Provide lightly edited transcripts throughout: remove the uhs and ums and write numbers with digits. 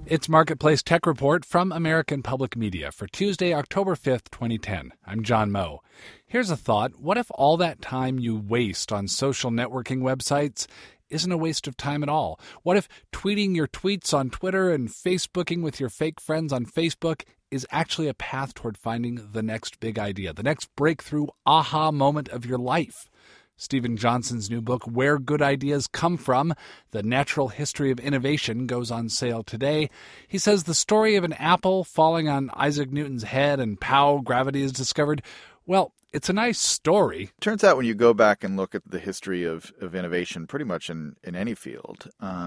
It's Marketplace Tech Report from American Public Media for Tuesday, October 5th, 2010. I'm John Moe. Here's a thought. What if all that time you waste on social networking websites isn't a waste of time at all? What if tweeting your tweets on Twitter and Facebooking with your fake friends on Facebook is actually a path toward finding the next big idea, the next breakthrough aha moment of your life? Steven Johnson's new book, Where Good Ideas Come From, The Natural History of Innovation, goes on sale today. He says the story of an apple falling on Isaac Newton's head and pow, gravity is discovered, well, it's a nice story. Turns out when you go back and look at the history of innovation pretty much in any field,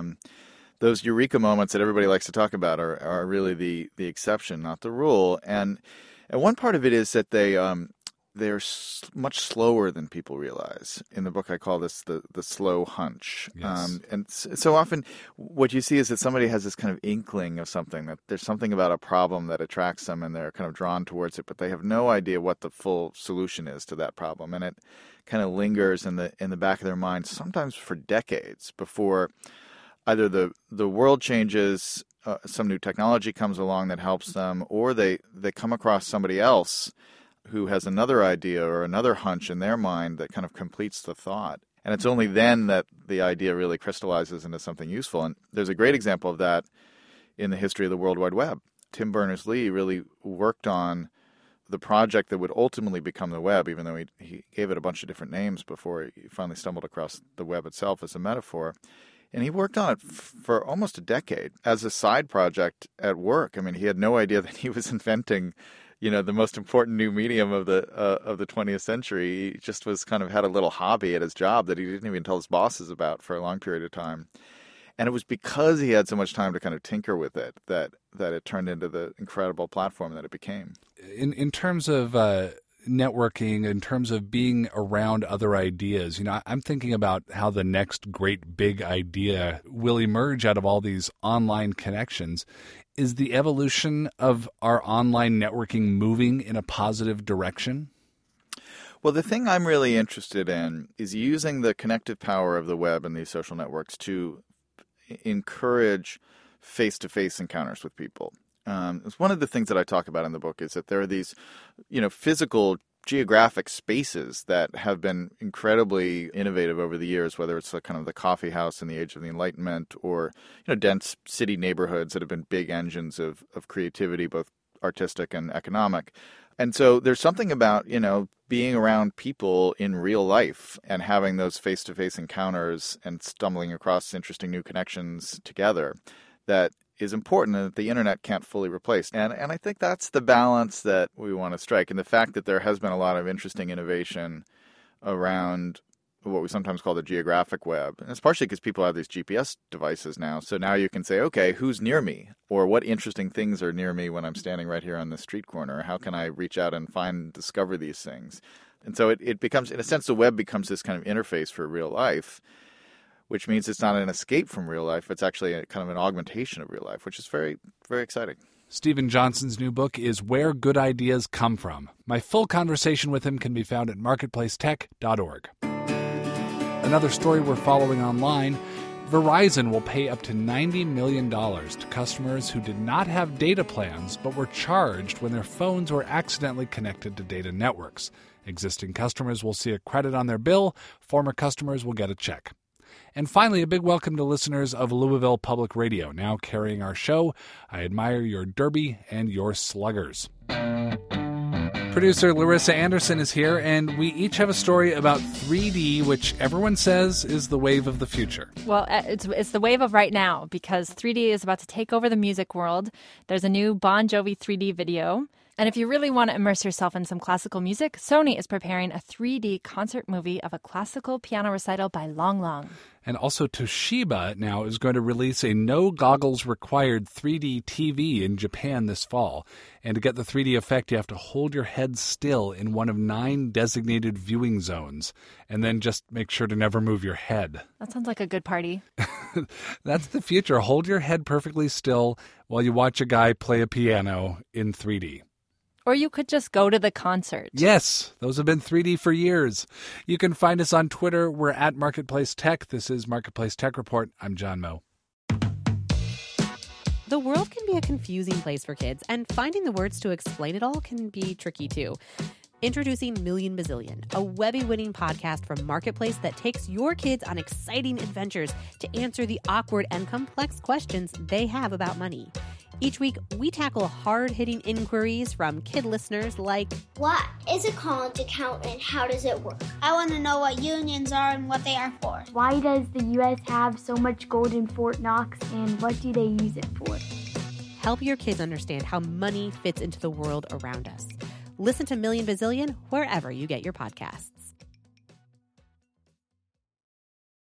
those eureka moments that everybody likes to talk about are really the exception, not the rule. And one part of it is that they're much slower than people realize. In the book, I call this the slow hunch. Yes. And so often what you see is that somebody has this kind of inkling of something, that there's something about a problem that attracts them and they're kind of drawn towards it, but they have no idea what the full solution is to that problem. And it kind of lingers in the back of their mind, sometimes for decades, before either the world changes, some new technology comes along that helps them, or they come across somebody else who has another idea or another hunch in their mind that kind of completes the thought. And it's only then that the idea really crystallizes into something useful. And there's a great example of that in the history of the World Wide Web. Tim Berners-Lee really worked on the project that would ultimately become the web, even though he gave it a bunch of different names before he finally stumbled across the web itself as a metaphor. And he worked on it for almost a decade as a side project at work. I mean, he had no idea that he was inventing the most important new medium of the 20th century. He just was kind of had a little hobby at his job that he didn't even tell his bosses about for a long period of time. And it was because he had so much time to kind of tinker with it that it turned into the incredible platform that it became. In terms of networking, in terms of being around other ideas, I'm thinking about how the next great big idea will emerge out of all these online connections. Is the evolution of our online networking moving in a positive direction? Well, the thing I'm really interested in is using the connective power of the web and these social networks to encourage face-to-face encounters with people. It's one of the things that I talk about in the book is that there are these, physical geographic spaces that have been incredibly innovative over the years, whether it's kind of the coffee house in the age of the Enlightenment or, dense city neighborhoods that have been big engines of creativity, both artistic and economic. And so there's something about, being around people in real life and having those face-to-face encounters and stumbling across interesting new connections together that is important and that the internet can't fully replace. And I think that's the balance that we want to strike. And the fact that there has been a lot of interesting innovation around what we sometimes call the geographic web. And it's partially because people have these GPS devices now. So now you can say, okay, who's near me? Or what interesting things are near me when I'm standing right here on the street corner? How can I reach out and discover these things? And so it becomes, in a sense, the web becomes this kind of interface for real life, which means it's not an escape from real life. It's actually a kind of an augmentation of real life, which is very, very exciting. Steven Johnson's new book is Where Good Ideas Come From. My full conversation with him can be found at marketplacetech.org. Another story we're following online, Verizon will pay up to $90 million to customers who did not have data plans but were charged when their phones were accidentally connected to data networks. Existing customers will see a credit on their bill. Former customers will get a check. And finally, a big welcome to listeners of Louisville Public Radio, now carrying our show. I admire your Derby and your Sluggers. Producer Larissa Anderson is here, and we each have a story about 3D, which everyone says is the wave of the future. Well, it's the wave of right now, because 3D is about to take over the music world. There's a new Bon Jovi 3D video. And if you really want to immerse yourself in some classical music, Sony is preparing a 3D concert movie of a classical piano recital by Long Long. And also Toshiba now is going to release a no-goggles-required 3D TV in Japan this fall. And to get the 3D effect, you have to hold your head still in one of 9 designated viewing zones. And then just make sure to never move your head. That sounds like a good party. That's the future. Hold your head perfectly still while you watch a guy play a piano in 3D. Or you could just go to the concert. Yes, those have been 3D for years. You can find us on Twitter. We're at Marketplace Tech. This is Marketplace Tech Report. I'm John Moe. The world can be a confusing place for kids, and finding the words to explain it all can be tricky too. Introducing Million Bazillion, a Webby-winning podcast from Marketplace that takes your kids on exciting adventures to answer the awkward and complex questions they have about money. Each week, we tackle hard-hitting inquiries from kid listeners like, what is a current account and how does it work? I want to know what unions are and what they are for. Why does the U.S. have so much gold in Fort Knox and what do they use it for? Help your kids understand how money fits into the world around us. Listen to Million Bazillion wherever you get your podcasts.